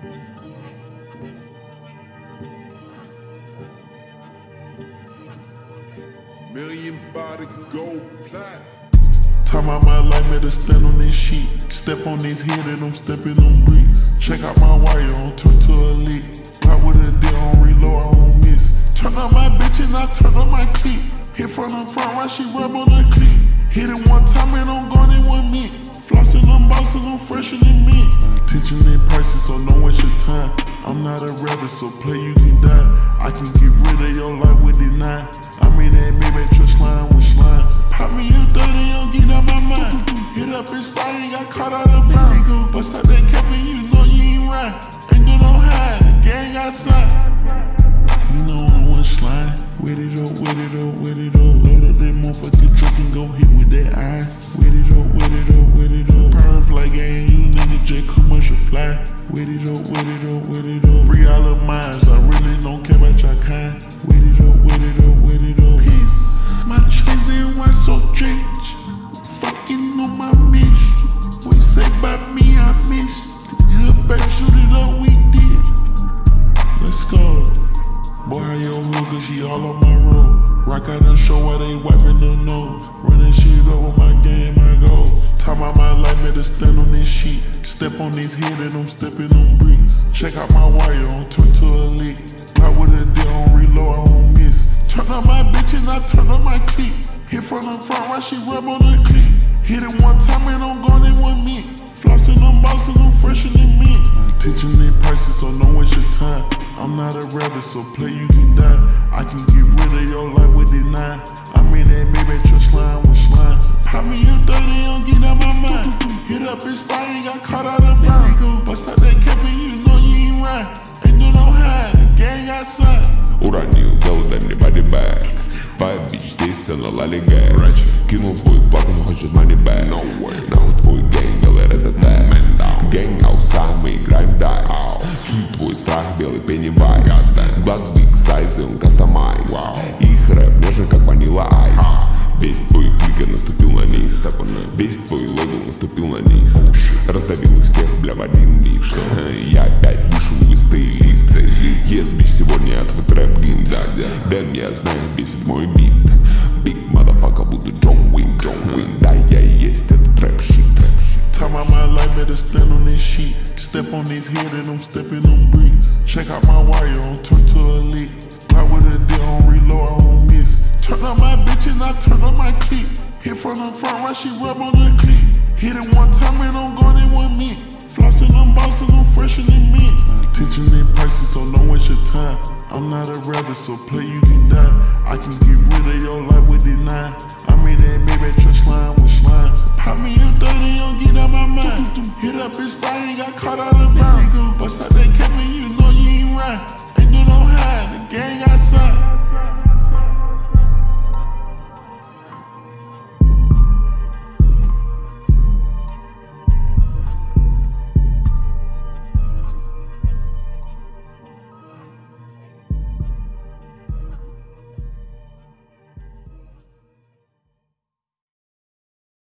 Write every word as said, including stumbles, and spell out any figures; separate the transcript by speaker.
Speaker 1: Million body gold plat.
Speaker 2: Time out my life, made a stand on this sheet. Step on this head and I'm stepping on bricks. Check out my wire, on turn to a lick. Cloud with a deal on reload, I won't miss. Turn up my bitch and I turn up my clip. Hit from the front while she rub on the clip. Hit it one time and I'm gone in one minute. Flossing, I'm bossing, I'm fresher than me. Teaching their prices, so don't waste your time. I'm not a rabbit, so play you can die. I can get rid of your life with the nine. I'm in that baby trust line with slime. Pop me a thirty, don't get out my mind. Hit up his body, got caught out of bound. Bust out that cap and you know you ain't right. Ain't do no hide, the gang outside. You know I'm one slime. With it up, with it up, with it up. Load up that motherfucking truck and go hit with that eye. With it up, with it up, with it up. Perf like gang, you nigga J commercial fly. With it up, with it up, with it up. Free all of minds, I really don't care about your kind. With it up, with it up, with it up. Peace, my chains ain't one so strange. Fucking on my mission. What you say about me, I missed. Hood back, shoot it up, we did. Let's go. Boy, how your hood, cause she all on my road. Rock out and show why they wiping their nose. Running shit up with my game, my goal. Time out my life, made a stand on this sheet. Step on this head and I'm stepping on bricks. Check out my wire, on turn to a lick. Cloud with a deal on reload, I won't miss. Turn up my bitch and I turn up my clip. Hit from the front while she rub on the clip. Hit it one time and I'm gone in one minute. Flossing, I'm bossing, I'm fresher than me. Teaching their prices, so don't waste your time. I'm not a rabbit, so play you can die. I can get rid of your life with the nine. I'm in that baby trust line with slime. Pop me a thirty, don't get out my mind. Hit up his body, got caught out of bound. Bust out that cap and you know you ain't right. Ain't do no hide, the gang outside.
Speaker 3: Уронил, делал, дай мне body back. Vibe, bitch, здесь все на лалигай. Кинул твой плат, он хочет money back. Нахуй твой гэнг, белый рэт-а-так. Гэнг outside, мы играем дайс. Чуть твой страх, белый пеннивайз. Глад big size, он кастомайз. Их рэп нежно, как ванила айс. Весь твой клик наступил на низ. Весь твой логин наступил на них. Раздавил их всех, бля, в один миг. Я опять пишу листы, листы. Yes, bitch, сегодня твой трэп гимн. Дэн, я знаю, бесит мой бит. Big motherfucker, буду Джон Уин. Да, я и есть этот трэп-щит.
Speaker 2: Time out my life, better stand on this sheet. Step on this head and I'm stepping on bricks. Check out my wire, on turn to a lick. Cloud with a deal on reload, I won't miss. Turn up my bitch and I turn up my clip. Hit from the front while she rub on the clip. Hit it one time and I'm gone in one minute. Flossing, I'm bossing, I'm fresher than me. Teaching their prices, so don't waste your time. I'm not a rabbit, so play you can die. I can get rid of your life with the nine. I'm in that baby trust line with slime. Pop me a thirty, don't get out my mind. Hit up his body, got caught out of bound. Bust out that cap and you know you ain't right. Ain't do no hide, the gang out.